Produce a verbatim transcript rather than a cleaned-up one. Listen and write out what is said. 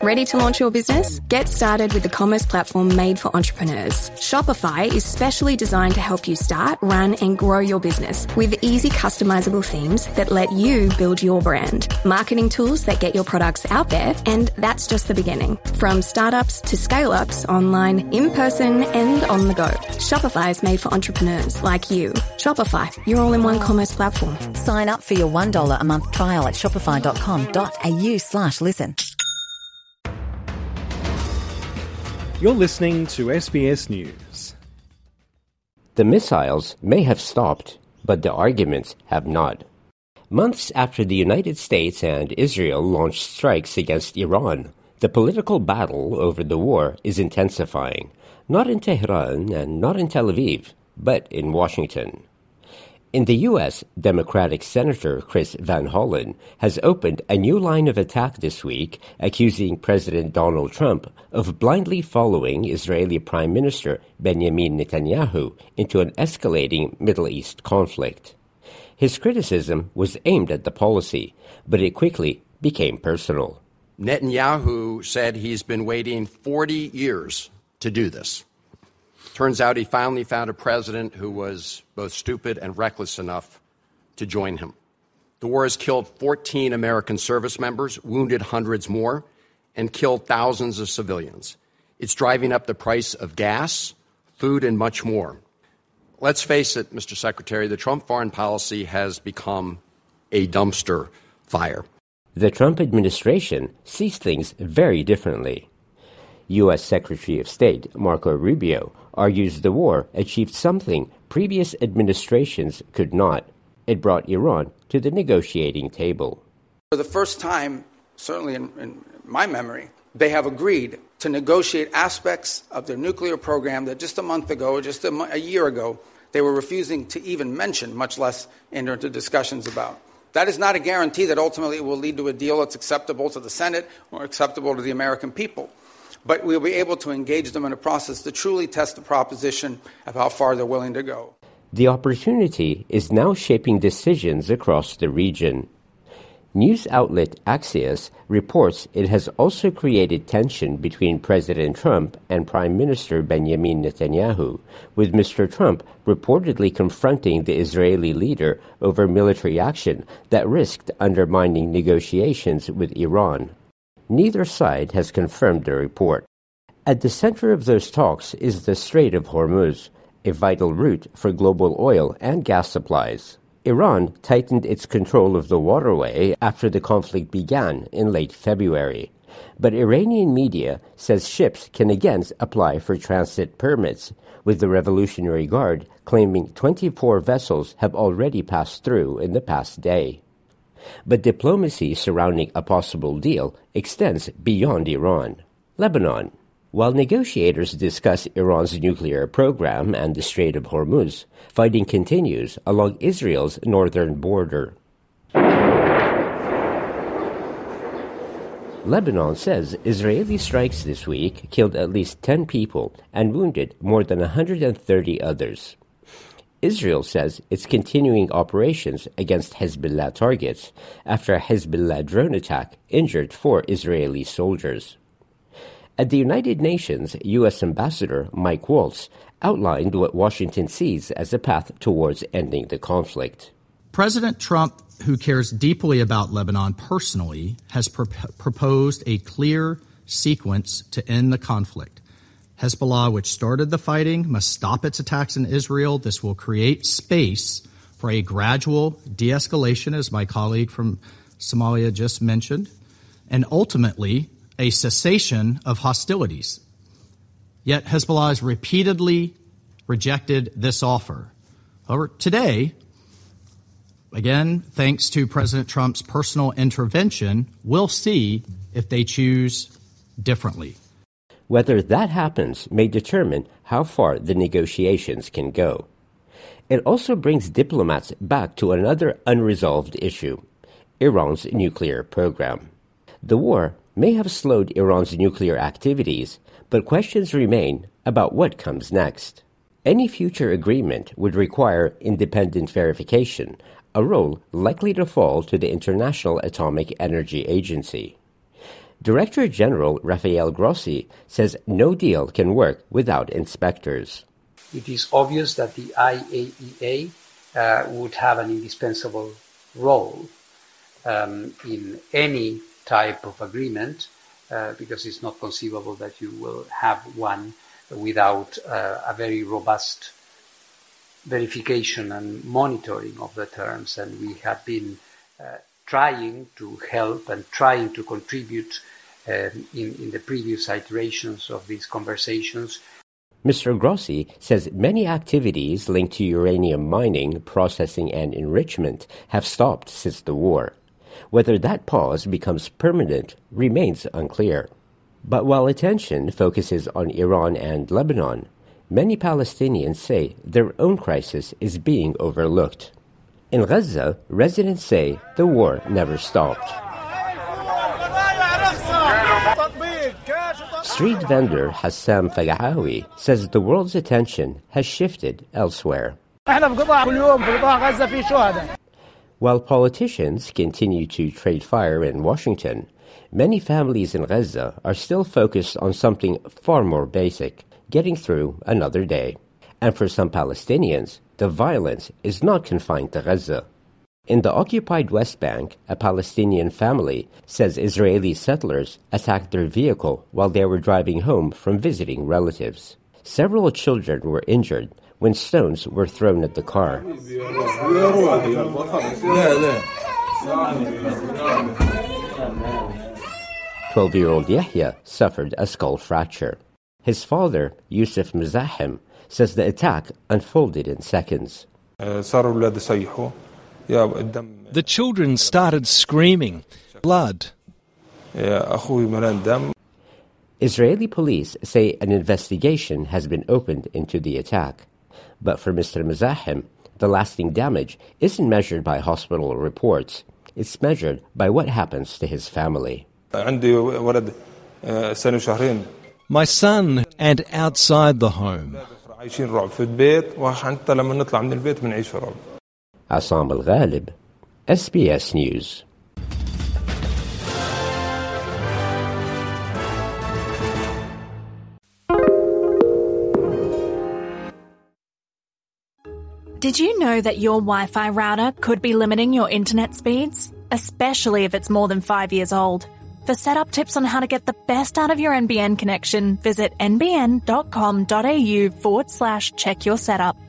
Ready to launch your business? Get started with the commerce platform made for entrepreneurs. Shopify is specially designed to help you start, run, and grow your business with easy customizable themes that let you build your brand, marketing tools that get your products out there, and that's just the beginning. From startups to scale-ups, online, in person, and on the go. Shopify is made for entrepreneurs like you. Shopify, your all-in-one commerce platform. Sign up for your one dollar a month trial at shopify.com.au slash listen. You're listening to S B S News. The missiles may have stopped, but the arguments have not. Months after the United States and Israel launched strikes against Iran, the political battle over the war is intensifying, not in Tehran and not in Tel Aviv, but in Washington. In the U S, Democratic Senator Chris Van Hollen has opened a new line of attack this week, accusing President Donald Trump of blindly following Israeli Prime Minister Benjamin Netanyahu into an escalating Middle East conflict. His criticism was aimed at the policy, but it quickly became personal. Netanyahu said he's been waiting forty years to do this. Turns out he finally found a president who was both stupid and reckless enough to join him. The war has killed fourteen American service members, wounded hundreds more, and killed thousands of civilians. It's driving up the price of gas, food, and much more. Let's face it, Mister Secretary, the Trump foreign policy has become a dumpster fire. The Trump administration sees things very differently. U S. Secretary of State Marco Rubio argues the war achieved something previous administrations could not. It brought Iran to the negotiating table. For the first time, certainly in, in my memory, they have agreed to negotiate aspects of their nuclear program that just a month ago, or just a, a year ago, they were refusing to even mention, much less enter into discussions about. That is not a guarantee that ultimately it will lead to a deal that's acceptable to the Senate or acceptable to the American people. But we'll be able to engage them in a process to truly test the proposition of how far they're willing to go. The opportunity is now shaping decisions across the region. News outlet Axios reports it has also created tension between President Trump and Prime Minister Benjamin Netanyahu, with Mister Trump reportedly confronting the Israeli leader over military action that risked undermining negotiations with Iran. Neither side has confirmed the report. At the center of those talks is the Strait of Hormuz, a vital route for global oil and gas supplies. Iran tightened its control of the waterway after the conflict began in late February. But Iranian media says ships can again apply for transit permits, with the Revolutionary Guard claiming twenty-four vessels have already passed through in the past day. But diplomacy surrounding a possible deal extends beyond Iran. Lebanon. While negotiators discuss Iran's nuclear program and the Strait of Hormuz, fighting continues along Israel's northern border. Lebanon says Israeli strikes this week killed at least ten people and wounded more than one hundred thirty others. Israel says it's continuing operations against Hezbollah targets after a Hezbollah drone attack injured four Israeli soldiers. At the United Nations, U S. Ambassador Mike Waltz outlined what Washington sees as a path towards ending the conflict. President Trump, who cares deeply about Lebanon personally, has pro- proposed a clear sequence to end the conflict. Hezbollah, which started the fighting, must stop its attacks in Israel. This will create space for a gradual de-escalation, as my colleague from Somalia just mentioned, and ultimately a cessation of hostilities. Yet Hezbollah has repeatedly rejected this offer. However, today, again, thanks to President Trump's personal intervention, we'll see if they choose differently. Whether that happens may determine how far the negotiations can go. It also brings diplomats back to another unresolved issue, Iran's nuclear program. The war may have slowed Iran's nuclear activities, but questions remain about what comes next. Any future agreement would require independent verification, a role likely to fall to the International Atomic Energy Agency. Director General Rafael Grossi says no deal can work without inspectors. It is obvious that the I A E A uh, would have an indispensable role um, in any type of agreement uh, because it's not conceivable that you will have one without uh, a very robust verification and monitoring of the terms. And we have been uh, trying to help and trying to contribute um, in, in the previous iterations of these conversations. Mister Grossi says many activities linked to uranium mining, processing, and enrichment have stopped since the war. Whether that pause becomes permanent remains unclear. But while attention focuses on Iran and Lebanon, many Palestinians say their own crisis is being overlooked. In Gaza, residents say the war never stopped. Street vendor Hassam Fagahawi says the world's attention has shifted elsewhere. While politicians continue to trade fire in Washington, many families in Gaza are still focused on something far more basic, getting through another day. And for some Palestinians, the violence is not confined to Gaza. In the occupied West Bank, a Palestinian family says Israeli settlers attacked their vehicle while they were driving home from visiting relatives. Several children were injured when stones were thrown at the car. Twelve-year-old Yahya suffered a skull fracture. His father, Yusuf Muzahim, says the attack unfolded in seconds. The children started screaming, blood. Israeli police say an investigation has been opened into the attack. But for Mister Muzahim, the lasting damage isn't measured by hospital reports. It's measured by what happens to his family. My son and outside the home. Assam Al-Ghalib, S B S News. Did you know that your Wi-Fi router could be limiting your internet speeds? Especially if it's more than five years old. For setup tips on how to get the best out of your N B N connection, visit nbn.com.au forward slash check your setup.